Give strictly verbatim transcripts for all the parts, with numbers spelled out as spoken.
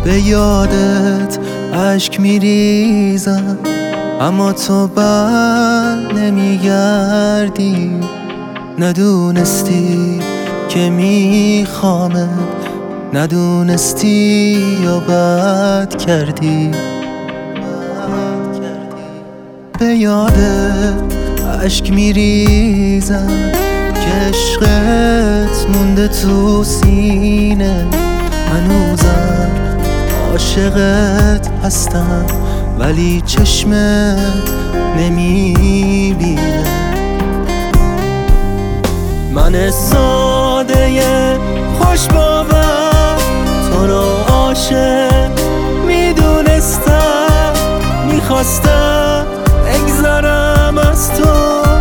به یادت اشک میریزم اما تو بر نمیگردی. ندونستی که میخوامت، ندونستی یا بد کردی. به یادت اشک میریزم که عشقت مونده تو سینه. هنوزم عاشقت هستم ولی چشمت نمیبینه. من ساده خوش باور تو رو عاشق میدونستم، میخواستم اگذرم از تو،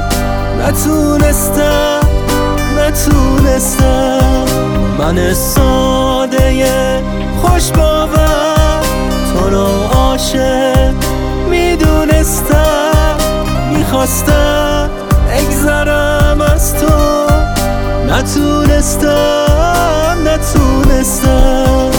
نتونستم نتونستم. من ساده خوش باور تو رو عاشق میدونستم، میخواستم اگذرم از تو، نتونستم نتونستم.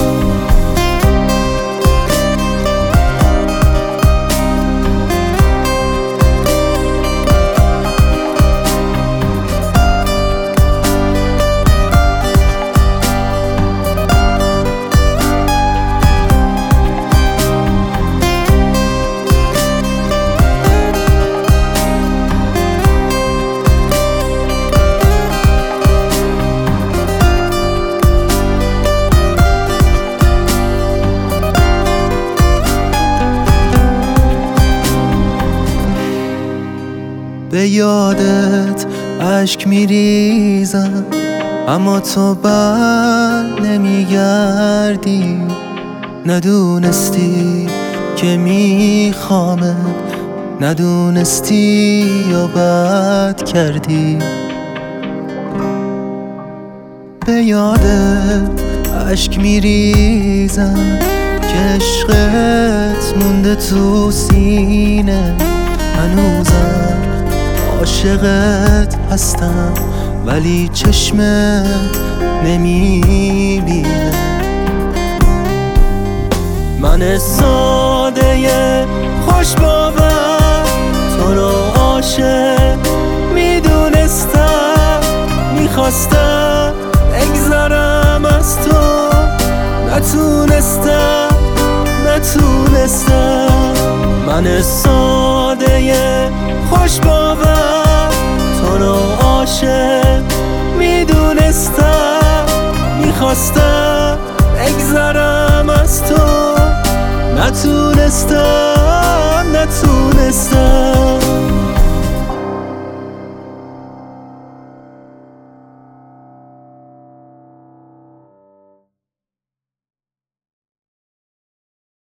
به یادت اشک میریزم اما تو بر نمیگردی. ندونستی که میخوامت، ندونستی یا بد کردی. به یادت اشک میریزم که عشقت مونده تو سینه. هنوزم عاشقت هستم ولی چشمت نمیبینه. من ساده خوش باور تو رو عاشق میدونستم، میخواستم اگذرم از تو، نتونستم نتونستم. من ساده خوش باور تو رو عاشق میدونستم، میخواستم اگذرم از تو، نتونستم نتونستم.